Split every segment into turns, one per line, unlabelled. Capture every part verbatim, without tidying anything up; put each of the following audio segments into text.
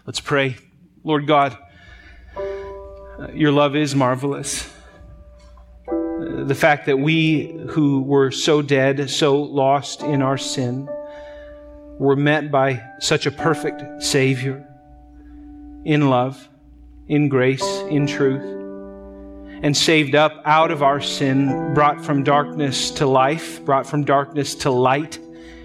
Let's pray. Lord God, your love is marvelous. The fact that we who were so dead, so lost in our sin, were met by such a perfect Savior in love, in grace, in truth, and saved up out of our sin, brought from darkness to life, brought from darkness to light.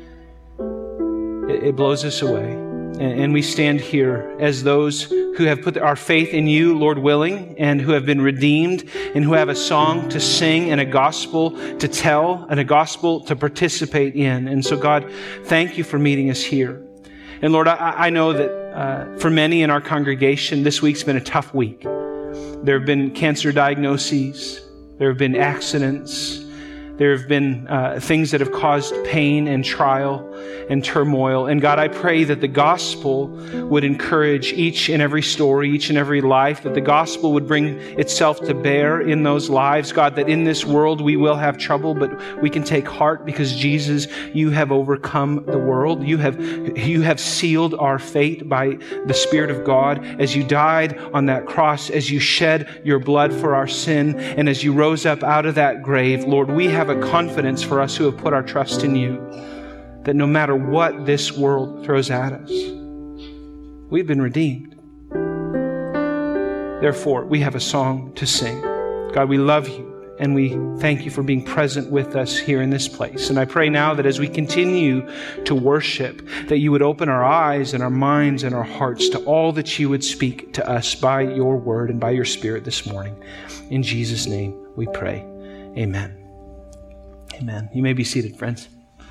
It blows us away. And we stand here as those who have put our faith in you, Lord willing, and who have been redeemed, and who have a song to sing and a gospel to tell and a gospel to participate in. And so, God, thank you for meeting us here. And Lord, I, I know that uh, for many in our congregation, this week's been a tough week. There have been cancer diagnoses. There have been accidents. There have been uh, things that have caused pain and trial and turmoil. And God, I pray that the gospel would encourage each and every story, each and every life, that the gospel would bring itself to bear in those lives. God, that in this world we will have trouble, but we can take heart because Jesus, you have overcome the world. You have, you have sealed our fate by the Spirit of God as you died on that cross, as you shed your blood for our sin, and as you rose up out of that grave. Lord, we have a confidence for us who have put our trust in you, that no matter what this world throws at us, we've been redeemed. Therefore, we have a song to sing. God, we love you, and we thank you for being present with us here in this place. And I pray now that as we continue to worship, that you would open our eyes and our minds and our hearts to all that you would speak to us by your word and by your Spirit this morning. In Jesus' name we pray. Amen. Amen. You may be seated, friends.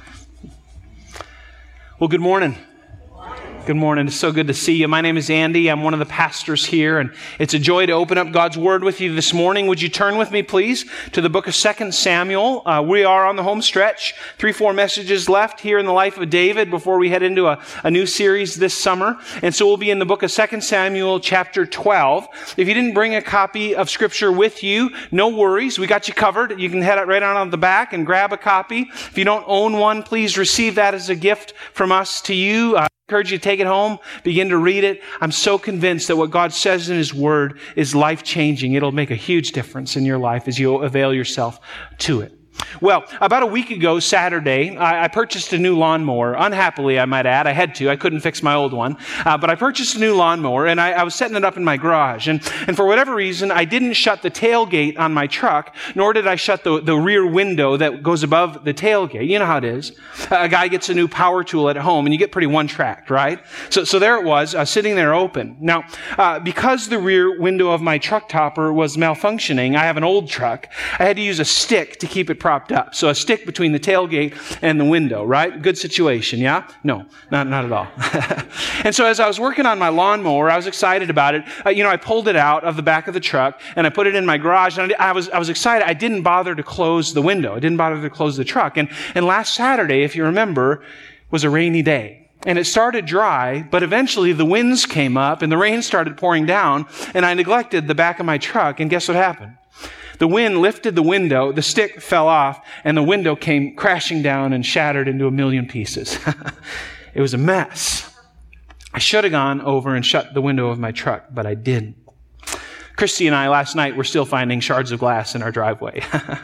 Well, good morning. Good morning. It's so good to see you. My name is Andy. I'm one of the pastors here, and it's a joy to open up God's Word with you this morning. Would you turn with me, please, to the book of Second Samuel? Uh, we are on the home stretch. Three, four messages left here in the life of David before we head into a, a new series this summer. And so we'll be in the book of Second Samuel, chapter twelve. If you didn't bring a copy of Scripture with you, no worries. We got you covered. You can head right on on the back and grab a copy. If you don't own one, please receive that as a gift from us to you. Uh, I encourage you to take it home, begin to read it. I'm so convinced that what God says in His Word is life-changing. It'll make a huge difference in your life as you avail yourself to it. Well, about a week ago, Saturday, I, I purchased a new lawnmower. Unhappily, I might add. I had to. I couldn't fix my old one. Uh, but I purchased a new lawnmower, and I, I was setting it up in my garage. And, and for whatever reason, I didn't shut the tailgate on my truck, nor did I shut the, the rear window that goes above the tailgate. You know how it is. A guy gets a new power tool at home, and you get pretty one-tracked, right? So, so there it was, uh, sitting there open. Now, uh, because the rear window of my truck topper was malfunctioning, I have an old truck, I had to use a stick to keep it propped up. So a stick between the tailgate and the window, right? Good situation, yeah? No, not, not at all. And so as I was working on my lawnmower, I was excited about it. Uh, you know, I pulled it out of the back of the truck and I put it in my garage, and I, I was I was excited. I didn't bother to close the window. I didn't bother to close the truck. And, and last Saturday, if you remember, was a rainy day. And it started dry, but eventually the winds came up and the rain started pouring down, and I neglected the back of my truck, and guess what happened? The wind lifted the window, the stick fell off, and the window came crashing down and shattered into a million pieces. It was a mess. I should have gone over and shut the window of my truck, but I didn't. Christy and I last night were still finding shards of glass in our driveway.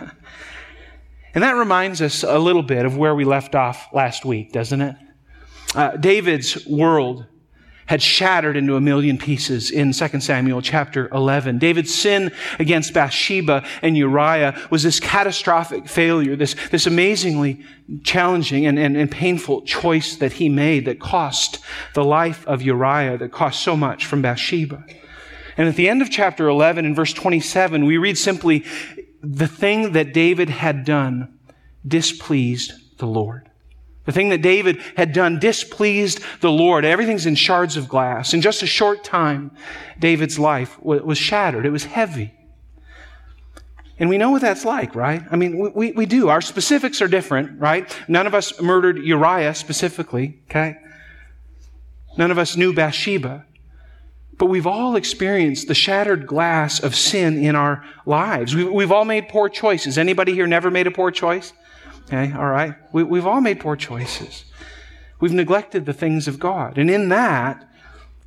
And that reminds us a little bit of where we left off last week, doesn't it? Uh, David's world had shattered into a million pieces in Second Samuel chapter eleven. David's sin against Bathsheba and Uriah was this catastrophic failure, this, this amazingly challenging and, and, and painful choice that he made that cost the life of Uriah, that cost so much from Bathsheba. And at the end of chapter eleven, in verse twenty-seven, we read simply, the thing that David had done displeased the Lord. The thing that David had done displeased the Lord. Everything's in shards of glass. In just a short time, David's life was shattered. It was heavy. And we know what that's like, right? I mean, we, we do. Our specifics are different, right? None of us murdered Uriah specifically, okay? None of us knew Bathsheba. But we've all experienced the shattered glass of sin in our lives. We've, we've all made poor choices. Anybody here never made a poor choice? Okay, all right. We, we've all made poor choices. We've neglected the things of God. And in that,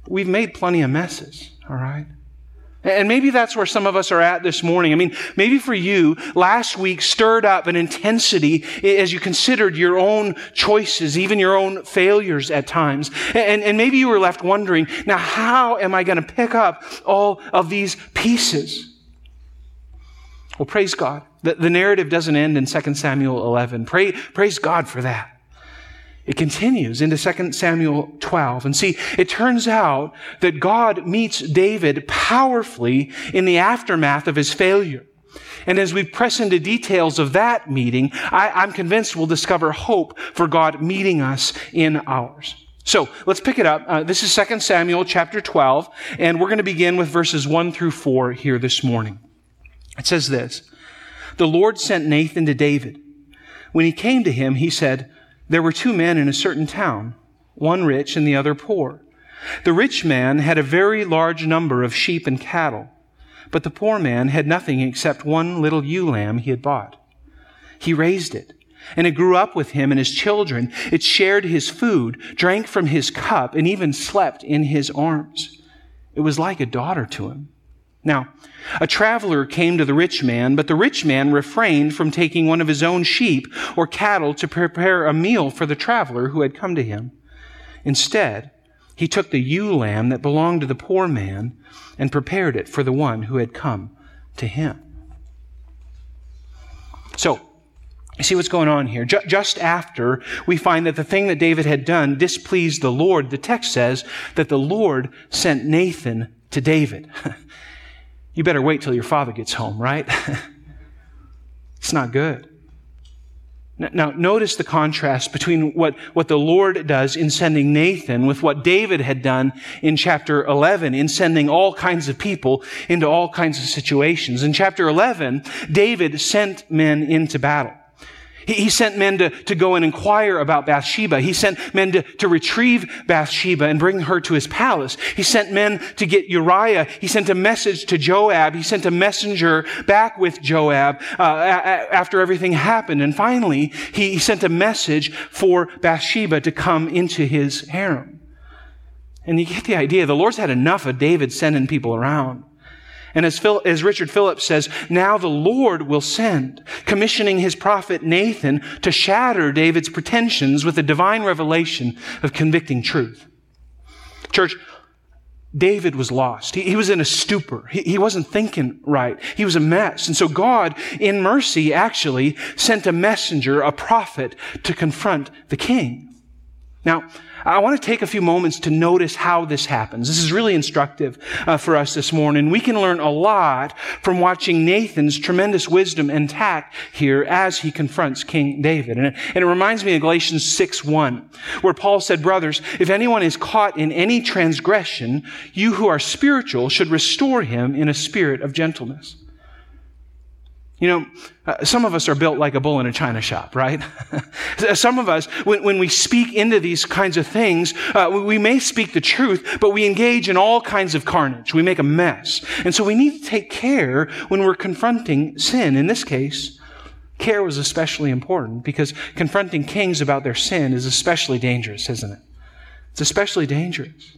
we've made plenty of messes, all right? And maybe that's where some of us are at this morning. I mean, maybe for you, last week stirred up an intensity as you considered your own choices, even your own failures at times. And, and maybe you were left wondering, now how am I going to pick up all of these pieces? Well, praise God. The, the narrative doesn't end in Second Samuel eleven. Pray, praise God for that. It continues into Second Samuel twelve. And see, it turns out that God meets David powerfully in the aftermath of his failure. And as we press into details of that meeting, I, I'm convinced we'll discover hope for God meeting us in ours. So let's pick it up. Uh, this is Second Samuel chapter twelve, and we're going to begin with verses one through four here this morning. It says this: The Lord sent Nathan to David. When he came to him, he said, There were two men in a certain town, one rich and the other poor. The rich man had a very large number of sheep and cattle, but the poor man had nothing except one little ewe lamb he had bought. He raised it, and it grew up with him and his children. It shared his food, drank from his cup, and even slept in his arms. It was like a daughter to him. Now, a traveler came to the rich man, but the rich man refrained from taking one of his own sheep or cattle to prepare a meal for the traveler who had come to him. Instead, he took the ewe lamb that belonged to the poor man and prepared it for the one who had come to him. So, you see what's going on here. Just after we find that the thing that David had done displeased the Lord, the text says that the Lord sent Nathan to David. You better wait till your father gets home, right? It's not good. Now, notice the contrast between what, what the Lord does in sending Nathan with what David had done in chapter eleven, in sending all kinds of people into all kinds of situations. In chapter eleven, David sent men into battle. He, he sent men to, to go and inquire about Bathsheba. He sent men to, to retrieve Bathsheba and bring her to his palace. He sent men to get Uriah. He sent a message to Joab. He sent a messenger back with Joab uh, a- after everything happened. And finally, he, he sent a message for Bathsheba to come into his harem. And you get the idea. The Lord's had enough of David sending people around. And as, Phil, as Richard Phillips says, now the Lord will send, commissioning his prophet Nathan to shatter David's pretensions with a divine revelation of convicting truth. Church, David was lost. He, he was in a stupor. He, he wasn't thinking right. He was a mess. And so God, in mercy, actually sent a messenger, a prophet, to confront the king. Now, I want to take a few moments to notice how this happens. This is really instructive uh, for us this morning. We can learn a lot from watching Nathan's tremendous wisdom and tact here as he confronts King David. And it, and it reminds me of Galatians six one, where Paul said, Brothers, if anyone is caught in any transgression, you who are spiritual should restore him in a spirit of gentleness. You know, uh, some of us are built like a bull in a china shop, right? Some of us, when, when we speak into these kinds of things, uh, we, we may speak the truth, but we engage in all kinds of carnage. We make a mess. And so we need to take care when we're confronting sin. In this case, care was especially important because confronting kings about their sin is especially dangerous, isn't it? It's especially dangerous.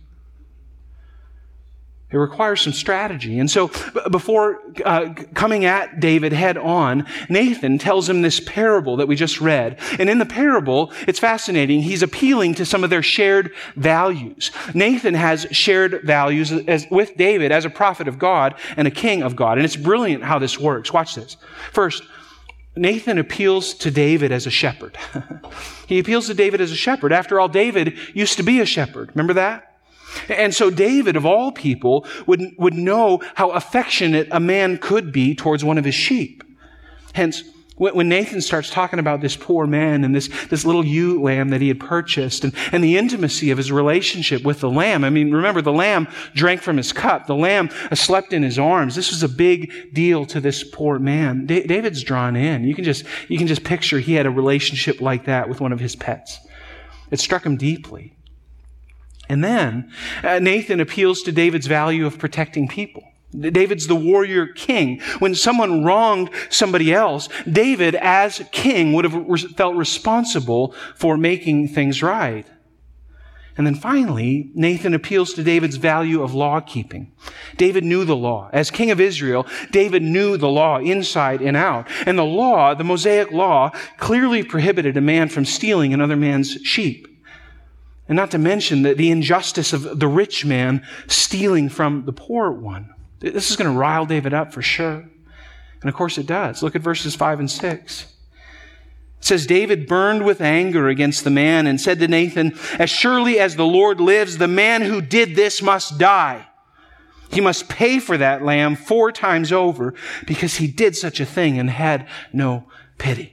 It requires some strategy. And so before uh, coming at David head on, Nathan tells him this parable that we just read. And in the parable, it's fascinating. He's appealing to some of their shared values. Nathan has shared values as, with David as a prophet of God and a king of God. And it's brilliant how this works. Watch this. First, Nathan appeals to David as a shepherd. He appeals to David as a shepherd. After all, David used to be a shepherd. Remember that? And so David, of all people, would, would know how affectionate a man could be towards one of his sheep. Hence, when Nathan starts talking about this poor man and this, this little ewe lamb that he had purchased and, and the intimacy of his relationship with the lamb. I mean, remember, the lamb drank from his cup. The lamb slept in his arms. This was a big deal to this poor man. Da- David's drawn in. You can just, you can just picture he had a relationship like that with one of his pets. It struck him deeply. And then uh, Nathan appeals to David's value of protecting people. David's the warrior king. When someone wronged somebody else, David, as king, would have re- felt responsible for making things right. And then finally, Nathan appeals to David's value of law keeping. David knew the law. As king of Israel, David knew the law inside and out. And the law, the Mosaic law, clearly prohibited a man from stealing another man's sheep. And not to mention the, the injustice of the rich man stealing from the poor one. This is going to rile David up for sure. And of course it does. Look at verses five and six. It says, David burned with anger against the man and said to Nathan, as surely as the Lord lives, the man who did this must die. He must pay for that lamb four times over because he did such a thing and had no pity.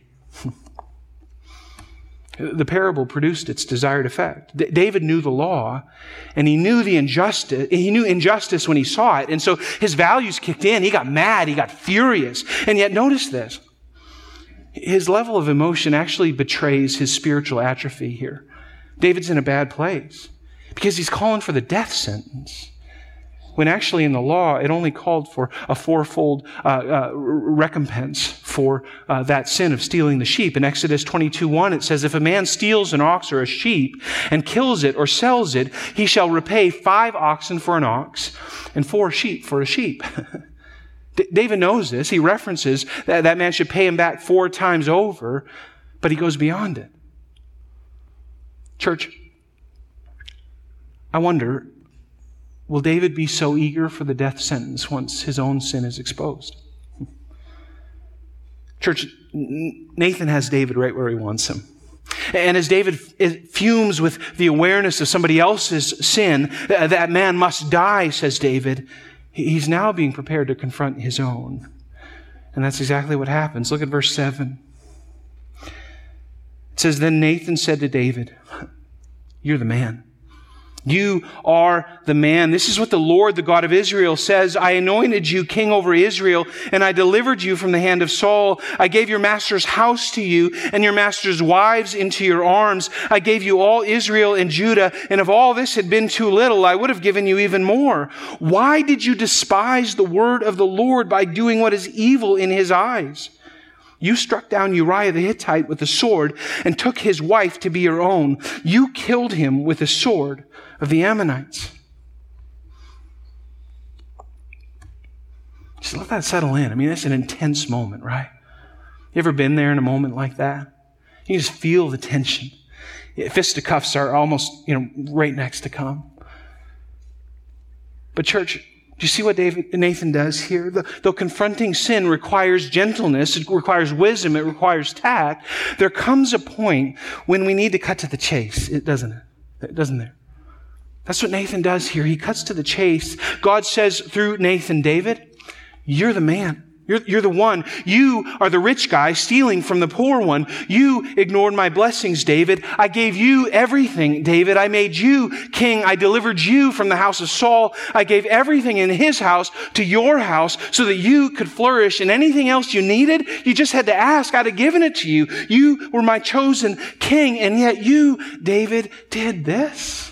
The parable produced its desired effect. D- David knew the law and he knew the injustice. He knew injustice when he saw it. And so his values kicked in. He got mad. He got furious. And yet notice this. His level of emotion actually betrays his spiritual atrophy here. David's in a bad place because he's calling for the death sentence, when actually in the law, it only called for a fourfold uh, uh, recompense for uh, that sin of stealing the sheep. In Exodus twenty-two one, it says, if a man steals an ox or a sheep and kills it or sells it, he shall repay five oxen for an ox and four sheep for a sheep. David knows this. He references that that man should pay him back four times over, but he goes beyond it. Church, I wonder, will David be so eager for the death sentence once his own sin is exposed? Church, Nathan has David right where he wants him. And as David fumes with the awareness of somebody else's sin, that man must die, says David, he's now being prepared to confront his own. And that's exactly what happens. Look at verse seven. It says, then Nathan said to David, you're the man. You are the man. This is what the Lord, the God of Israel, says. I anointed you king over Israel, and I delivered you from the hand of Saul. I gave your master's house to you, and your master's wives into your arms. I gave you all Israel and Judah, and if all this had been too little, I would have given you even more. Why did you despise the word of the Lord by doing what is evil in his eyes? You struck down Uriah the Hittite with a sword and took his wife to be your own. You killed him with a sword of the Ammonites. Just let that settle in. I mean, that's an intense moment, right? You ever been there in a moment like that? You just feel the tension. Fisticuffs are almost, you know, right next to come. But church, do you see what David, Nathan does here? Though confronting sin requires gentleness, it requires wisdom, it requires tact, there comes a point when we need to cut to the chase, it doesn't it? It doesn't there? That's what Nathan does here. He cuts to the chase. God says through Nathan, David, you're the man. You're, you're the one. You are the rich guy stealing from the poor one. You ignored my blessings, David. I gave you everything, David. I made you king. I delivered you from the house of Saul. I gave everything in his house to your house so that you could flourish. And anything else you needed, you just had to ask. I'd have given it to you. You were my chosen king. And yet you, David, did this.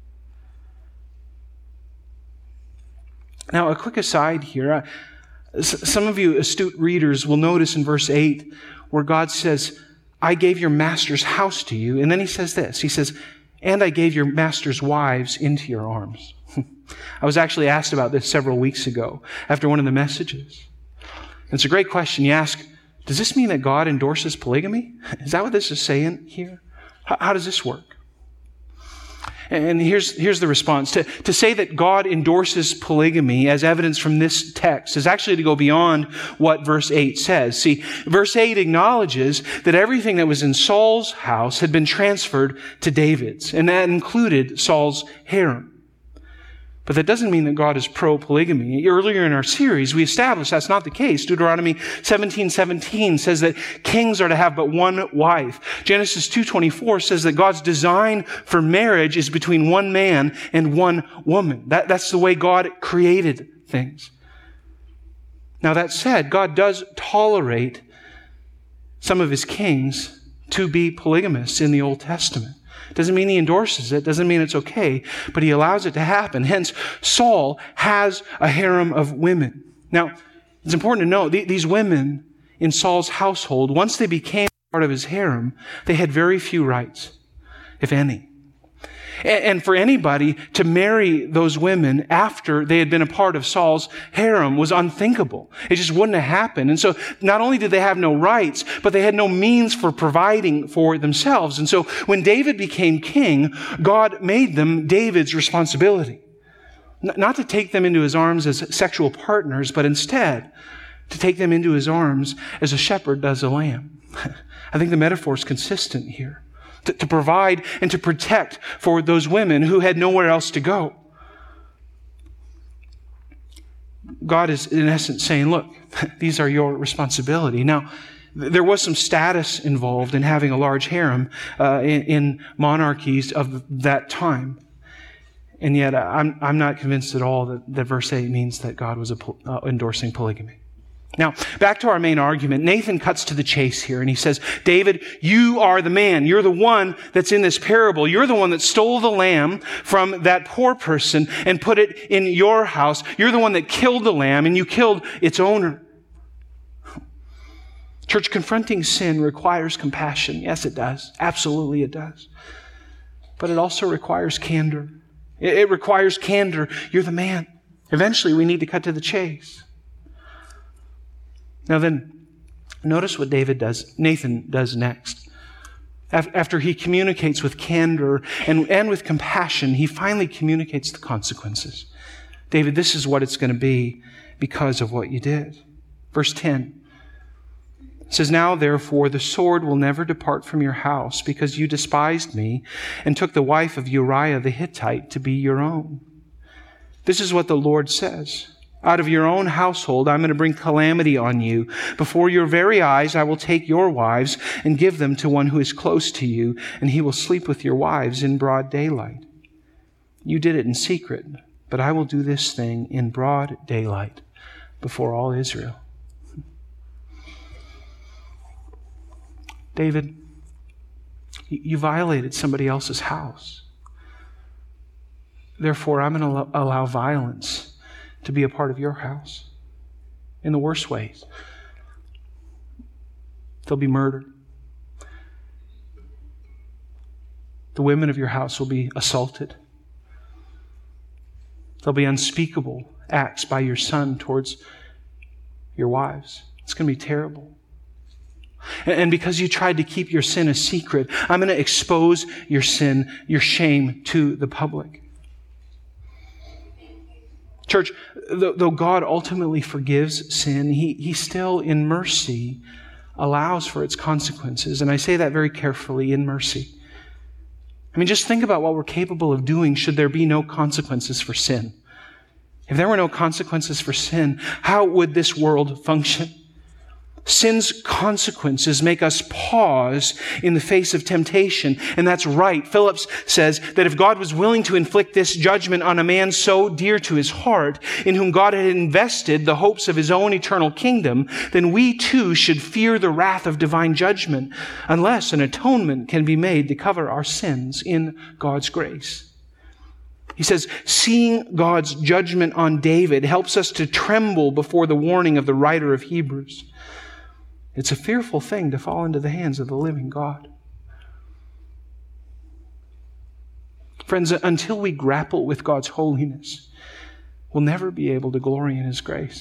Now, a quick aside here. Some of you astute readers will notice in verse eight where God says, I gave your master's house to you. And then he says this. He says, and I gave your master's wives into your arms. I was actually asked about this several weeks ago after one of the messages. And it's a great question. You ask, does this mean that God endorses polygamy? Is that what this is saying here? How, how does this work? And here's, here's the response. To, to say that God endorses polygamy as evidence from this text is actually to go beyond what verse eight says. See, verse eight acknowledges that everything that was in Saul's house had been transferred to David's, and that included Saul's harem. But that doesn't mean that God is pro-polygamy. Earlier in our series, we established that's not the case. Deuteronomy seventeen seventeen says that kings are to have but one wife. Genesis two twenty-four says that God's design for marriage is between one man and one woman. That, that's the way God created things. Now that said, God does tolerate some of his kings to be polygamists in the Old Testament. Doesn't mean he endorses it. Doesn't mean it's okay. But he allows it to happen. Hence, Saul has a harem of women. Now, it's important to note, these women in Saul's household, once they became part of his harem, they had very few rights, if any. And for anybody to marry those women after they had been a part of Saul's harem was unthinkable. It just wouldn't have happened. And so not only did they have no rights, but they had no means for providing for themselves. And so when David became king, God made them David's responsibility. Not to take them into his arms as sexual partners, but instead to take them into his arms as a shepherd does a lamb. I think the metaphor is consistent here. To, to provide and to protect for those women who had nowhere else to go. God is in essence saying, look, these are your responsibility. Now, there was some status involved in having a large harem uh, in, in monarchies of that time. And yet I'm, I'm not convinced at all that, that verse eight means that God was a, uh, endorsing polygamy. Now, back to our main argument. Nathan cuts to the chase here and he says, David, you are the man. You're the one that's in this parable. You're the one that stole the lamb from that poor person and put it in your house. You're the one that killed the lamb and you killed its owner. Church, confronting sin requires compassion. Yes, it does. Absolutely it does. But it also requires candor. It requires candor. You're the man. Eventually we need to cut to the chase. Now then, notice what David does, Nathan does next. After he communicates with candor and, and with compassion, he finally communicates the consequences. David, this is what it's going to be because of what you did. Verse ten says, now therefore the sword will never depart from your house because you despised me and took the wife of Uriah the Hittite to be your own. This is what the Lord says. Out of your own household, I'm going to bring calamity on you. Before your very eyes, I will take your wives and give them to one who is close to you, and he will sleep with your wives in broad daylight. You did it in secret, but I will do this thing in broad daylight before all Israel. David, you violated somebody else's house. Therefore, I'm going to allow violence to be a part of your house in the worst ways. There'll be murder. The women of your house will be assaulted. There'll be unspeakable acts by your son towards your wives. It's going to be terrible. And because you tried to keep your sin a secret, I'm going to expose your sin, your shame to the public. Church, though God ultimately forgives sin, he, he still, in mercy, allows for its consequences. And I say that very carefully, in mercy. I mean, just think about what we're capable of doing should there be no consequences for sin. If there were no consequences for sin, how would this world function? Sin's consequences make us pause in the face of temptation. And that's right. Phillips says that if God was willing to inflict this judgment on a man so dear to his heart, in whom God had invested the hopes of his own eternal kingdom, then we too should fear the wrath of divine judgment, unless an atonement can be made to cover our sins in God's grace. He says, seeing God's judgment on David helps us to tremble before the warning of the writer of Hebrews. It's a fearful thing to fall into the hands of the living God. Friends, until we grapple with God's holiness, we'll never be able to glory in His grace.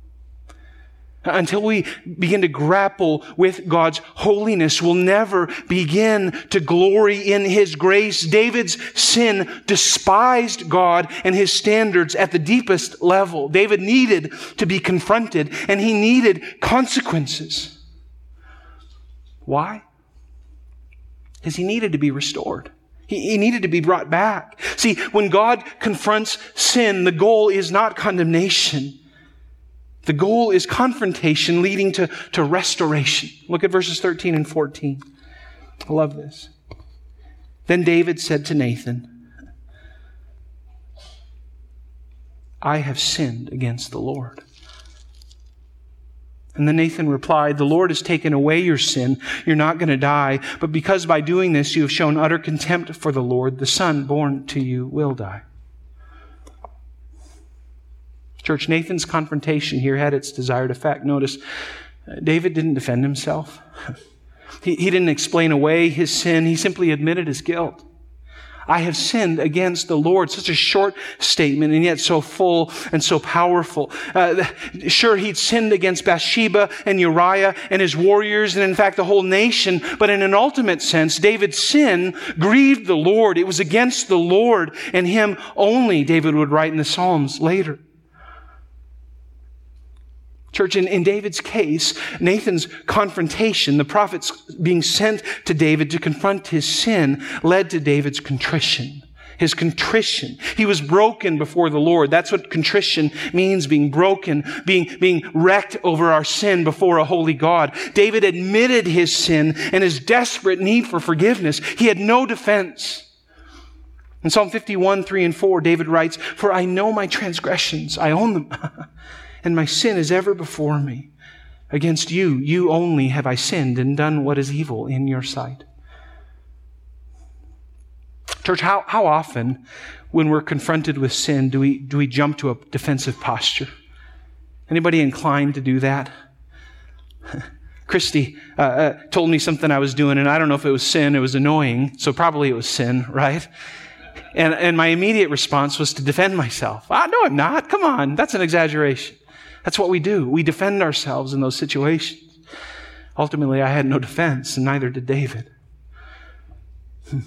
Until we begin to grapple with God's holiness, we'll never begin to glory in His grace. David's sin despised God and His standards at the deepest level. David needed to be confronted, and he needed consequences. Why? Because he needed to be restored. He, he needed to be brought back. See, when God confronts sin, the goal is not condemnation. The goal is confrontation leading to, to restoration. Look at verses thirteen and fourteen. I love this. Then David said to Nathan, I have sinned against the Lord. And then Nathan replied, the Lord has taken away your sin. You're not going to die. But because by doing this you have shown utter contempt for the Lord, the son born to you will die. Church, Nathan's confrontation here had its desired effect. Notice, David didn't defend himself. He, he didn't explain away his sin. He simply admitted his guilt. I have sinned against the Lord. Such a short statement and yet so full and so powerful. Uh, sure, he'd sinned against Bathsheba and Uriah and his warriors and in fact the whole nation. But in an ultimate sense, David's sin grieved the Lord. It was against the Lord and him only, David would write in the Psalms later. Church, in, in David's case, Nathan's confrontation, the prophets being sent to David to confront his sin, led to David's contrition. His contrition. He was broken before the Lord. That's what contrition means, being broken, being, being wrecked over our sin before a holy God. David admitted his sin and his desperate need for forgiveness. He had no defense. In Psalm fifty-one, three and four, David writes, "For I know my transgressions, I own them. And my sin is ever before me. Against you, you only have I sinned and done what is evil in your sight." Church, how, how often when we're confronted with sin do we, do we jump to a defensive posture? Anybody inclined to do that? Christy uh, uh, told me something I was doing, and I don't know if it was sin, it was annoying, so probably it was sin, right? And, and my immediate response was to defend myself. Ah, no, I'm not. Come on, that's an exaggeration. That's what we do. We defend ourselves in those situations. Ultimately, I had no defense, and neither did David. Hmm.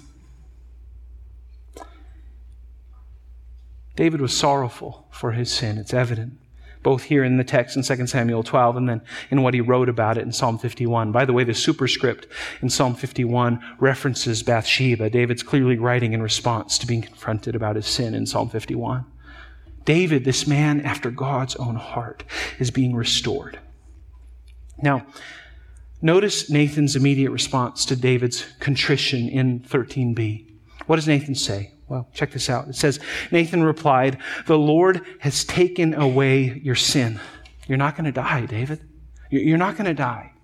David was sorrowful for his sin. It's evident, both here in the text in Second Samuel twelve and then in what he wrote about it in Psalm fifty-one. By the way, the superscript in Psalm fifty-one references Bathsheba. David's clearly writing in response to being confronted about his sin in Psalm fifty-one. David, this man after God's own heart, is being restored. Now, notice Nathan's immediate response to David's contrition in thirteen b. What does Nathan say? Well, check this out. It says, Nathan replied, "The Lord has taken away your sin." You're not going to die, David. You're not going to die.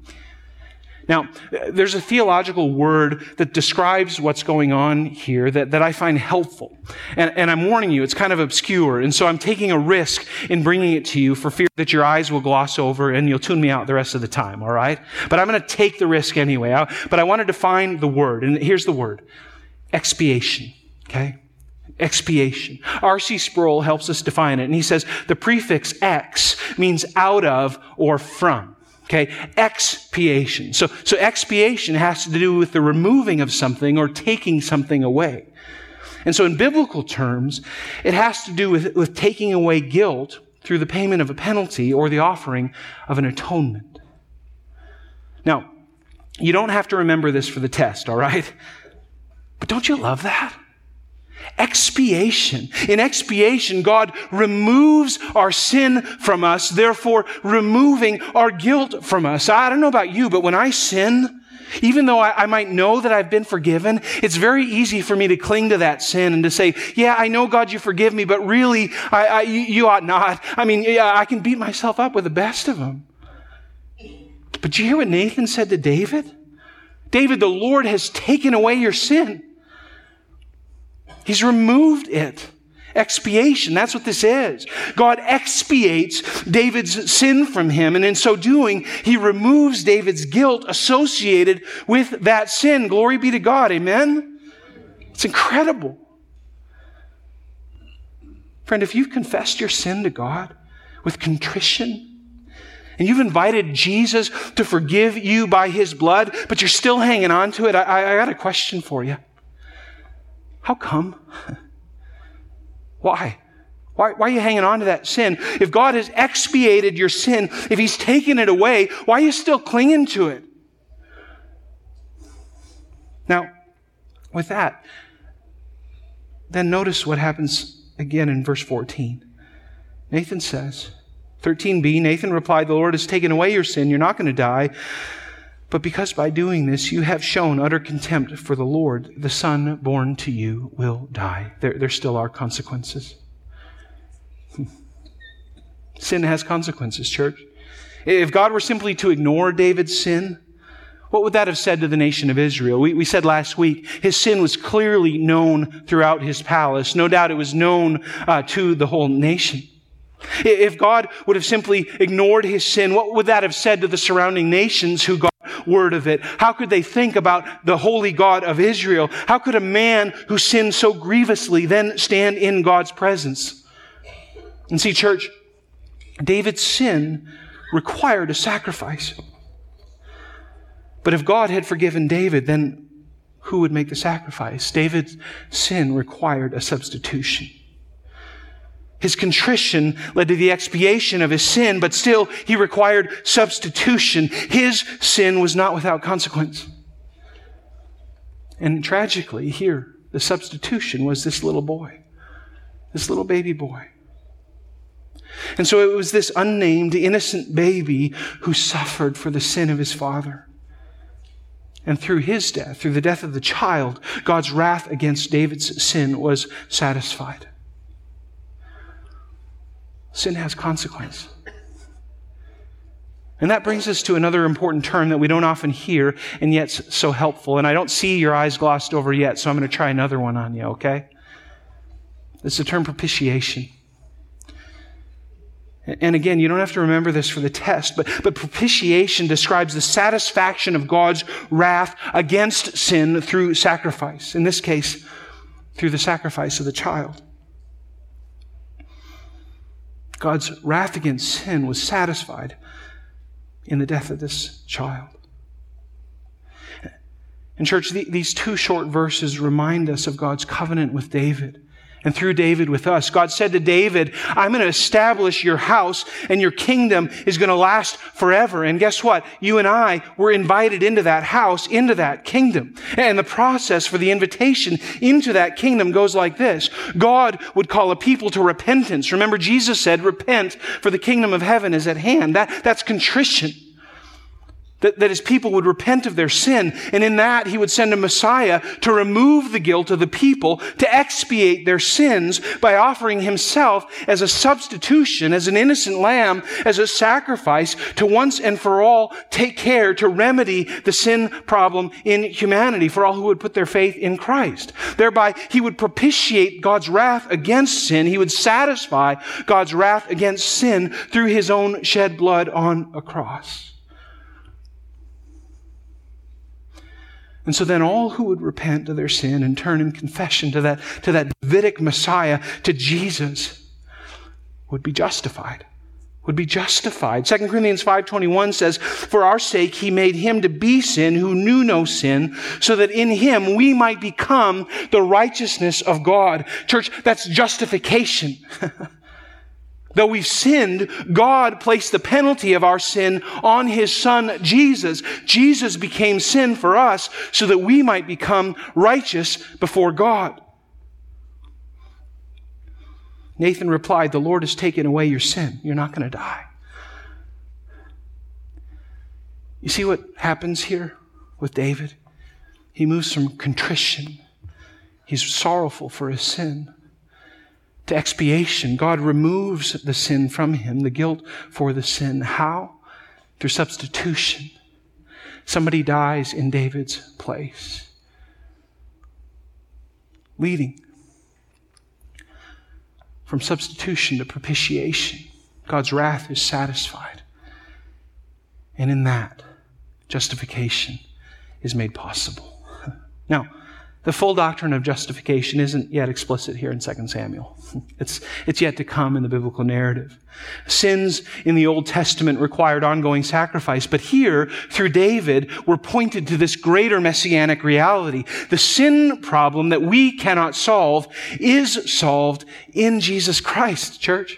Now, there's a theological word that describes what's going on here that, that I find helpful. And, and I'm warning you, it's kind of obscure. And so I'm taking a risk in bringing it to you for fear that your eyes will gloss over and you'll tune me out the rest of the time, all right? But I'm going to take the risk anyway. I, but I want to define the word. And here's the word. Expiation. Okay? Expiation. R C Sproul helps us define it. And he says the prefix ex means out of or from. Okay, expiation. So, so expiation has to do with the removing of something or taking something away. And so in biblical terms, it has to do with, with taking away guilt through the payment of a penalty or the offering of an atonement. Now, you don't have to remember this for the test, all right? But don't you love that? Expiation. In expiation, God removes our sin from us, therefore removing our guilt from us. I don't know about you, but when I sin, even though I, I might know that I've been forgiven, it's very easy for me to cling to that sin and to say, yeah, I know, God, you forgive me, but really, I, I, you, you ought not. I mean, yeah, I can beat myself up with the best of them. But do you hear what Nathan said to David? David, the Lord has taken away your sin. He's removed it. Expiation, that's what this is. God expiates David's sin from him, and in so doing, he removes David's guilt associated with that sin. Glory be to God, amen? It's incredible. Friend, if you've confessed your sin to God with contrition, and you've invited Jesus to forgive you by his blood, but you're still hanging on to it, I, I got a question for you. How come? Why? Why? Why are you hanging on to that sin? If God has expiated your sin, if he's taken it away, why are you still clinging to it? Now, with that, then notice what happens again in verse fourteen. Nathan says, thirteen b, Nathan replied, "The Lord has taken away your sin. You're not going to die. But because by doing this you have shown utter contempt for the Lord, the son born to you will die." There, there still are consequences. Sin has consequences, church. If God were simply to ignore David's sin, what would that have said to the nation of Israel? We, we said last week, his sin was clearly known throughout his palace. No doubt it was known uh, to the whole nation. If God would have simply ignored his sin, what would that have said to the surrounding nations who God word of it? How could they think about the holy God of Israel? How could a man who sinned so grievously then stand in God's presence? And see, church, David's sin required a sacrifice. But if God had forgiven David, then who would make the sacrifice? David's sin required a substitution. His contrition led to the expiation of his sin, but still he required substitution. His sin was not without consequence. And tragically, here, the substitution was this little boy, this little baby boy. And so it was this unnamed, innocent baby who suffered for the sin of his father. And through his death, through the death of the child, God's wrath against David's sin was satisfied. Sin has consequence. And that brings us to another important term that we don't often hear, and yet so helpful. And I don't see your eyes glossed over yet, so I'm going to try another one on you, okay? It's the term propitiation. And again, you don't have to remember this for the test, but, but propitiation describes the satisfaction of God's wrath against sin through sacrifice. In this case, through the sacrifice of the child. God's wrath against sin was satisfied in the death of this child. And church, these two short verses remind us of God's covenant with David. And through David with us. God said to David, I'm going to establish your house and your kingdom is going to last forever. And guess what? You and I were invited into that house, into that kingdom. And the process for the invitation into that kingdom goes like this. God would call a people to repentance. Remember, Jesus said, repent, for the kingdom of heaven is at hand. That, that's contrition. That, that his people would repent of their sin. And in that, he would send a Messiah to remove the guilt of the people, to expiate their sins by offering himself as a substitution, as an innocent lamb, as a sacrifice to once and for all take care to remedy the sin problem in humanity for all who would put their faith in Christ. Thereby, he would propitiate God's wrath against sin. He would satisfy God's wrath against sin through his own shed blood on a cross. And so then all who would repent of their sin and turn in confession to that, to that Davidic Messiah, to Jesus, would be justified. Would be justified. Second Corinthians five twenty-one says, for our sake he made him to be sin who knew no sin, so that in him we might become the righteousness of God. Church, that's justification. Though we've sinned, God placed the penalty of our sin on his son, Jesus. Jesus became sin for us so that we might become righteous before God. Nathan replied, the Lord has taken away your sin. You're not going to die. You see what happens here with David? He moves from contrition. He's sorrowful for his sin. To expiation. God removes the sin from him, the guilt for the sin. How? Through substitution. Somebody dies in David's place. Leading from substitution to propitiation. God's wrath is satisfied. And in that, justification is made possible. Now, the full doctrine of justification isn't yet explicit here in Second Samuel. It's, it's yet to come in the biblical narrative. Sins in the Old Testament required ongoing sacrifice, but here, through David, we're pointed to this greater messianic reality. The sin problem that we cannot solve is solved in Jesus Christ, church.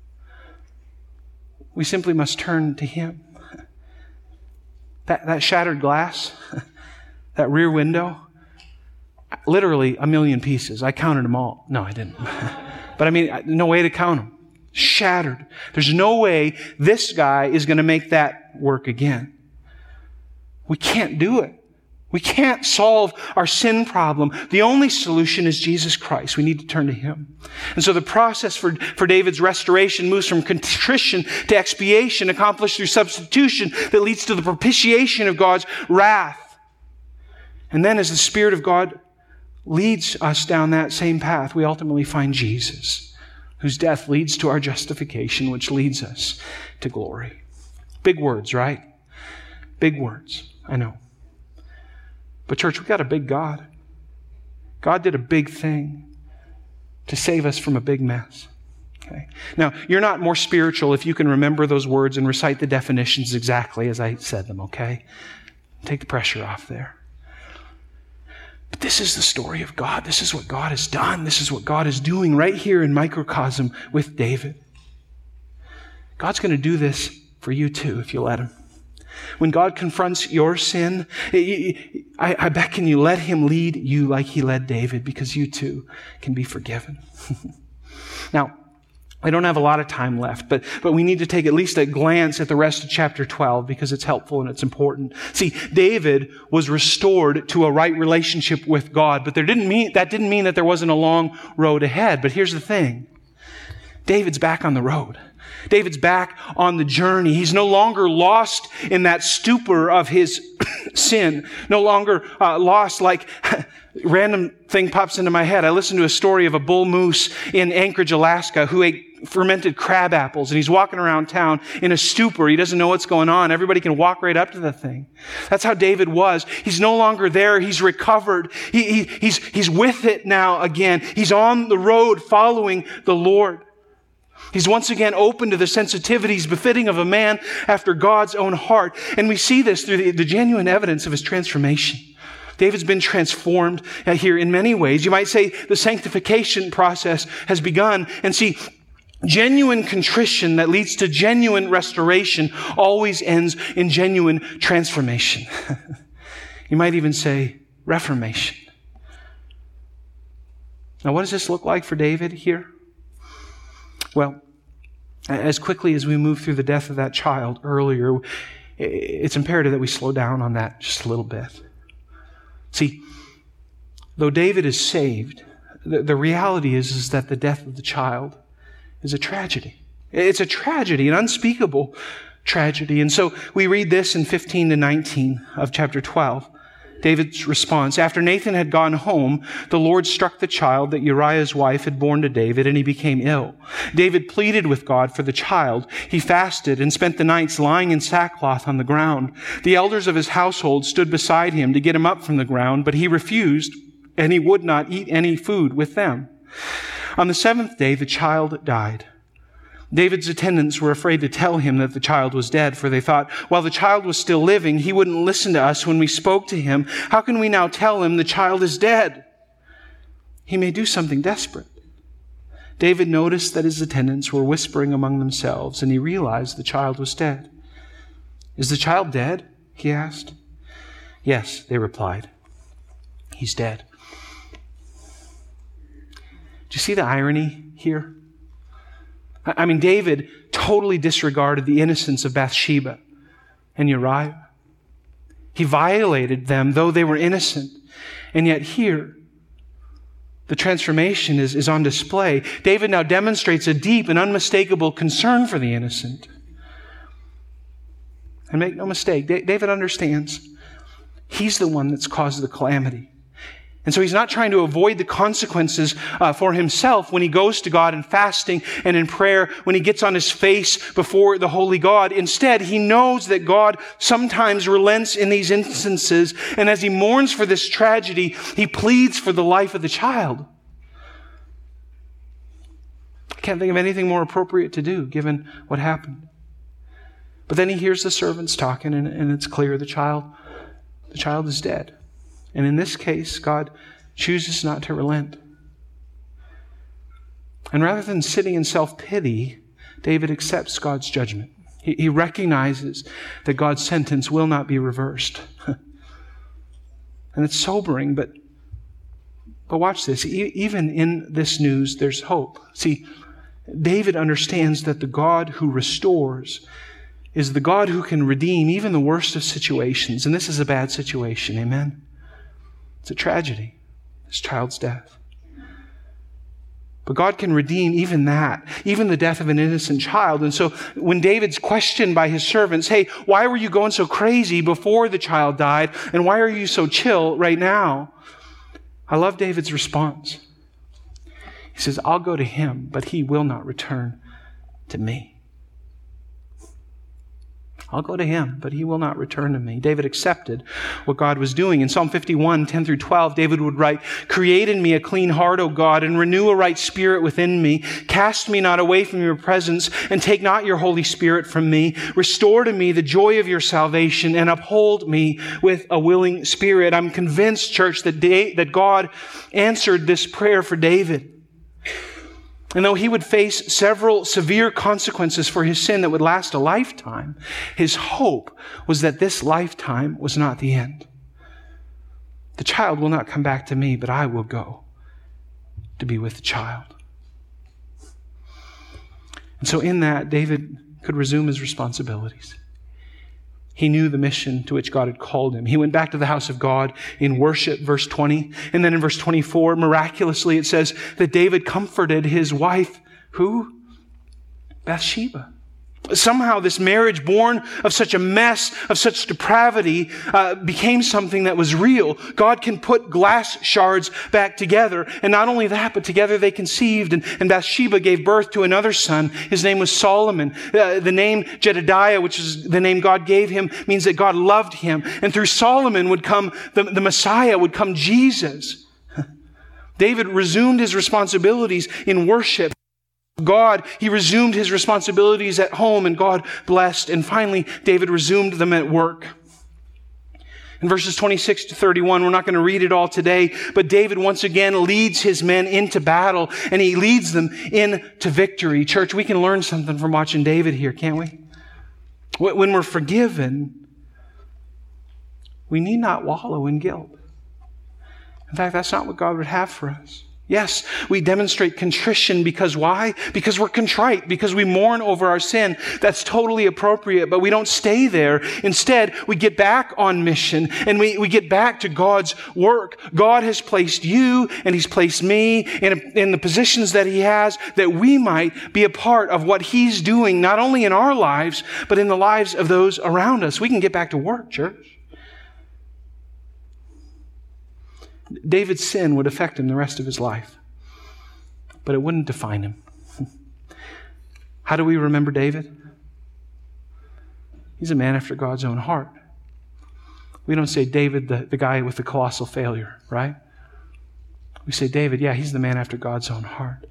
We simply must turn to him. That, that shattered glass, that rear window, literally a million pieces. I counted them all. No, I didn't. But I mean, no way to count them. Shattered. There's no way this guy is going to make that work again. We can't do it. We can't solve our sin problem. The only solution is Jesus Christ. We need to turn to him. And so the process for, for David's restoration moves from contrition to expiation, accomplished through substitution that leads to the propitiation of God's wrath. And then as the Spirit of God leads us down that same path, we ultimately find Jesus, whose death leads to our justification, which leads us to glory. Big words, right? Big words, I know. But church, we got a big God. God did a big thing to save us from a big mess. Okay. Now, you're not more spiritual if you can remember those words and recite the definitions exactly as I said them, okay? Take the pressure off there. But this is the story of God. This is what God has done. This is what God is doing right here in microcosm with David. God's going to do this for you too if you let him. When God confronts your sin, I, I beckon you, let him lead you like he led David, because you too can be forgiven. Now, I don't have a lot of time left, but, but we need to take at least a glance at the rest of chapter twelve because it's helpful and it's important. See, David was restored to a right relationship with God, but there didn't mean, that didn't mean that there wasn't a long road ahead. But here's the thing. David's back on the road. David's back on the journey. He's no longer lost in that stupor of his sin. No longer uh, lost like random thing pops into my head. I listened to a story of a bull moose in Anchorage, Alaska, who ate fermented crab apples, and he's walking around town in a stupor. He doesn't know what's going on. Everybody can walk right up to the thing. That's how David was. He's no longer there. He's recovered. He, he, he's, he's with it now again. He's on the road following the Lord. He's once again open to the sensitivities befitting of a man after God's own heart. And we see this through the, the genuine evidence of his transformation. David's been transformed here in many ways. You might say the sanctification process has begun. And see, genuine contrition that leads to genuine restoration always ends in genuine transformation. You might even say reformation. Now, what does this look like for David here? Well, as quickly as we move through the death of that child earlier, it's imperative that we slow down on that just a little bit. See, though David is saved, the, the reality is, is that the death of the child is a tragedy. It's a tragedy, an unspeakable tragedy. And so we read this in fifteen to nineteen of chapter twelve. David's response, after Nathan had gone home, the Lord struck the child that Uriah's wife had borne to David, and he became ill. David pleaded with God for the child. He fasted and spent the nights lying in sackcloth on the ground. The elders of his household stood beside him to get him up from the ground, but he refused, and he would not eat any food with them. On the seventh day, the child died. David's attendants were afraid to tell him that the child was dead, for they thought, while the child was still living, he wouldn't listen to us when we spoke to him. How can we now tell him the child is dead? He may do something desperate. David noticed that his attendants were whispering among themselves, and he realized the child was dead. Is the child dead? He asked. Yes, they replied. He's dead. Do you see the irony here? I mean, David totally disregarded the innocence of Bathsheba and Uriah. He violated them, though they were innocent. And yet here, the transformation is, is on display. David now demonstrates a deep and unmistakable concern for the innocent. And make no mistake, David understands he's the one that's caused the calamity. And so he's not trying to avoid the consequences uh, for himself when he goes to God in fasting and in prayer, when he gets on his face before the holy God. Instead, he knows that God sometimes relents in these instances. And as he mourns for this tragedy, he pleads for the life of the child. I can't think of anything more appropriate to do given what happened. But then he hears the servants talking, and, and it's clear the child, the child is dead. And in this case, God chooses not to relent. And rather than sitting in self-pity, David accepts God's judgment. He, he recognizes that God's sentence will not be reversed. And it's sobering, but, but watch this. E- even in this news, there's hope. See, David understands that the God who restores is the God who can redeem even the worst of situations. And this is a bad situation. Amen? It's a tragedy, this child's death. But God can redeem even that, even the death of an innocent child. And so when David's questioned by his servants, hey, why were you going so crazy before the child died? And why are you so chill right now? I love David's response. He says, I'll go to him, but he will not return to me. I'll go to him, but he will not return to me. David accepted what God was doing. In Psalm fifty-one, ten through twelve, David would write, create in me a clean heart, O God, and renew a right spirit within me. Cast me not away from your presence, and take not your Holy Spirit from me. Restore to me the joy of your salvation, and uphold me with a willing spirit. I'm convinced, church, that, da- that God answered this prayer for David. And though he would face several severe consequences for his sin that would last a lifetime, his hope was that this lifetime was not the end. The child will not come back to me, but I will go to be with the child. And so in that, David could resume his responsibilities. He knew the mission to which God had called him. He went back to the house of God in worship, verse twenty. And then in verse twenty-four, miraculously, it says that David comforted his wife, who? Bathsheba. Somehow this marriage born of such a mess, of such depravity, uh, became something that was real. God can put glass shards back together. And not only that, but together they conceived. And, and Bathsheba gave birth to another son. His name was Solomon. Uh, the name Jedediah, which is the name God gave him, means that God loved him. And through Solomon would come the, the Messiah, would come Jesus. David resumed his responsibilities in worship. God, he resumed his responsibilities at home, and God blessed. And finally, David resumed them at work. In verses twenty-six to thirty-one, we're not going to read it all today, but David once again leads his men into battle, and he leads them into victory. Church, we can learn something from watching David here, can't we? When we're forgiven, we need not wallow in guilt. In fact, that's not what God would have for us. Yes, we demonstrate contrition because why? Because we're contrite, because we mourn over our sin. That's totally appropriate, but we don't stay there. Instead, we get back on mission and we, we get back to God's work. God has placed you and He's placed me in, a, in the positions that He has that we might be a part of what He's doing, not only in our lives, but in the lives of those around us. We can get back to work, church. David's sin would affect him the rest of his life, but it wouldn't define him. How do we remember David? He's a man after God's own heart. We don't say David, the, the guy with the colossal failure, right? We say David, yeah, he's the man after God's own heart.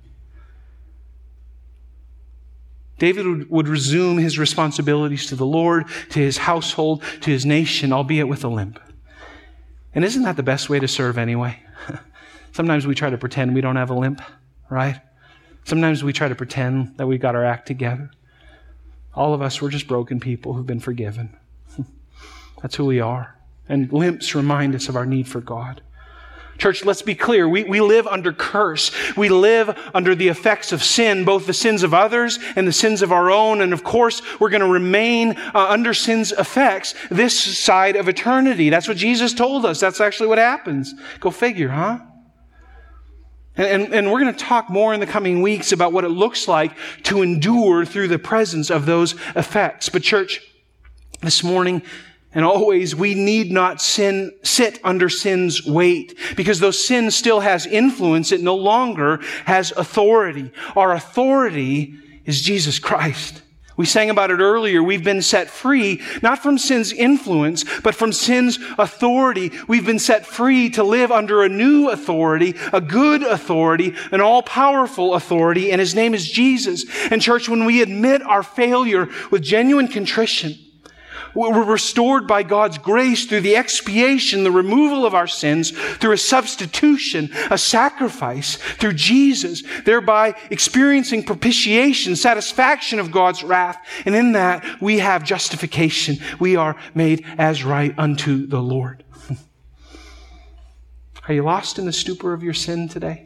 David would, would resume his responsibilities to the Lord, to his household, to his nation, albeit with a limp. And isn't that the best way to serve anyway? Sometimes we try to pretend we don't have a limp, right? Sometimes we try to pretend that we got our act together. All of us, we're just broken people who've been forgiven. That's who we are. And limps remind us of our need for God. Church, let's be clear. We, we live under curse. We live under the effects of sin, both the sins of others and the sins of our own. And of course, we're going to remain uh, under sin's effects this side of eternity. That's what Jesus told us. That's actually what happens. Go figure, huh? And, and, and we're going to talk more in the coming weeks about what it looks like to endure through the presence of those effects. But church, this morning, and always, we need not sin, sit under sin's weight, because though sin still has influence, it no longer has authority. Our authority is Jesus Christ. We sang about it earlier. We've been set free, not from sin's influence, but from sin's authority. We've been set free to live under a new authority, a good authority, an all-powerful authority, and His name is Jesus. And church, when we admit our failure with genuine contrition, we're restored by God's grace through the expiation, the removal of our sins, through a substitution, a sacrifice, through Jesus, thereby experiencing propitiation, satisfaction of God's wrath. And in that, we have justification. We are made as right unto the Lord. Are you lost in the stupor of your sin today?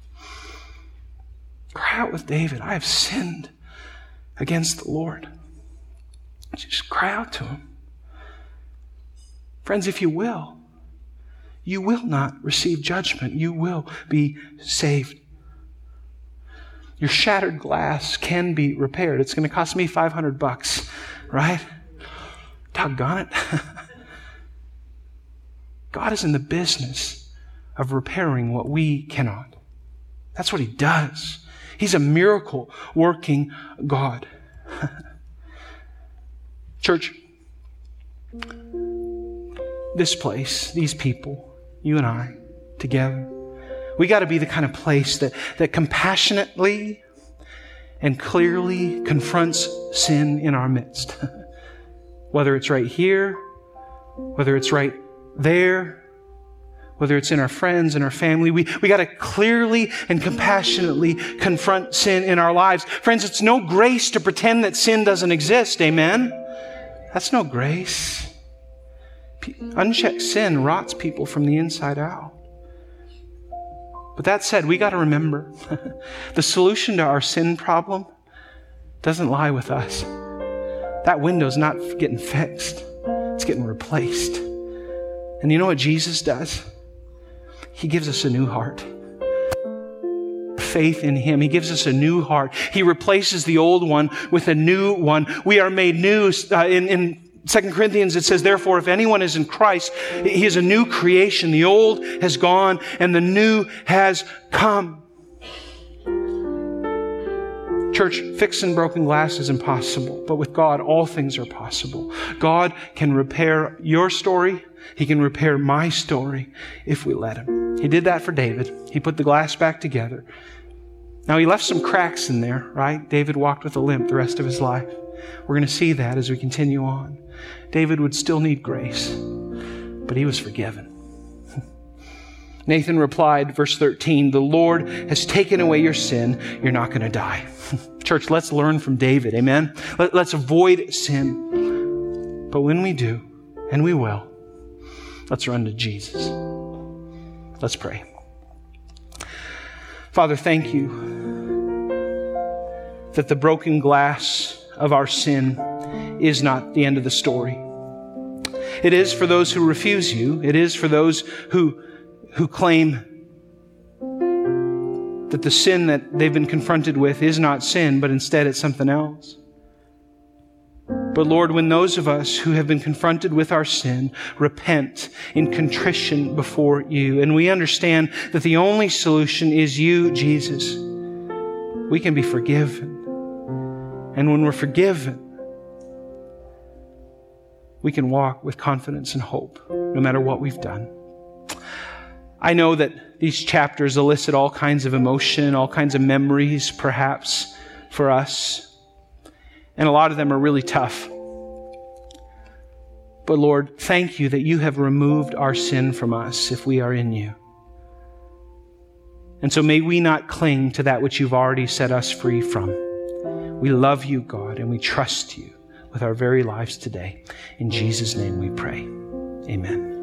Cry out with David, I have sinned against the Lord. Just cry out to Him. Friends, if you will, you will not receive judgment. You will be saved. Your shattered glass can be repaired. It's going to cost me five hundred bucks, right? Doggone it. God is in the business of repairing what we cannot. That's what He does. He's a miracle working God. Church, this place, these people, you and I, together, we got to be the kind of place that, that compassionately and clearly confronts sin in our midst. Whether it's right here, whether it's right there, whether it's in our friends and our family, we, we got to clearly and compassionately confront sin in our lives. Friends, it's no grace to pretend that sin doesn't exist. Amen? That's no grace. Unchecked sin rots people from the inside out. But that said, we got to remember the solution to our sin problem doesn't lie with us. That window's not getting fixed. It's getting replaced. And you know what Jesus does? He gives us a new heart. Faith in Him. He gives us a new heart. He replaces the old one with a new one. We are made new. Uh, in, in Second Corinthians, it says, therefore, if anyone is in Christ, he is a new creation. The old has gone and the new has come. Church, fixing broken glass is impossible, but with God, all things are possible. God can repair your story. He can repair my story if we let Him. He did that for David. He put the glass back together. Now, He left some cracks in there, right? David walked with a limp the rest of his life. We're going to see that as we continue on. David would still need grace, but he was forgiven. Nathan replied, verse thirteen, the Lord has taken away your sin. You're not going to die. Church, let's learn from David. Amen? Let, let's avoid sin. But when we do, and we will, let's run to Jesus. Let's pray. Father, thank you that the broken glass of our sin is not the end of the story. It is for those who refuse you. It is for those who, who claim that the sin that they've been confronted with is not sin, but instead it's something else. But Lord, when those of us who have been confronted with our sin repent in contrition before you, and we understand that the only solution is you, Jesus, we can be forgiven. And when we're forgiven, we can walk with confidence and hope, no matter what we've done. I know that these chapters elicit all kinds of emotion, all kinds of memories, perhaps, for us. And a lot of them are really tough. But Lord, thank you that you have removed our sin from us if we are in you. And so may we not cling to that which you've already set us free from. We love you, God, and we trust you with our very lives today. In Jesus' name we pray. Amen.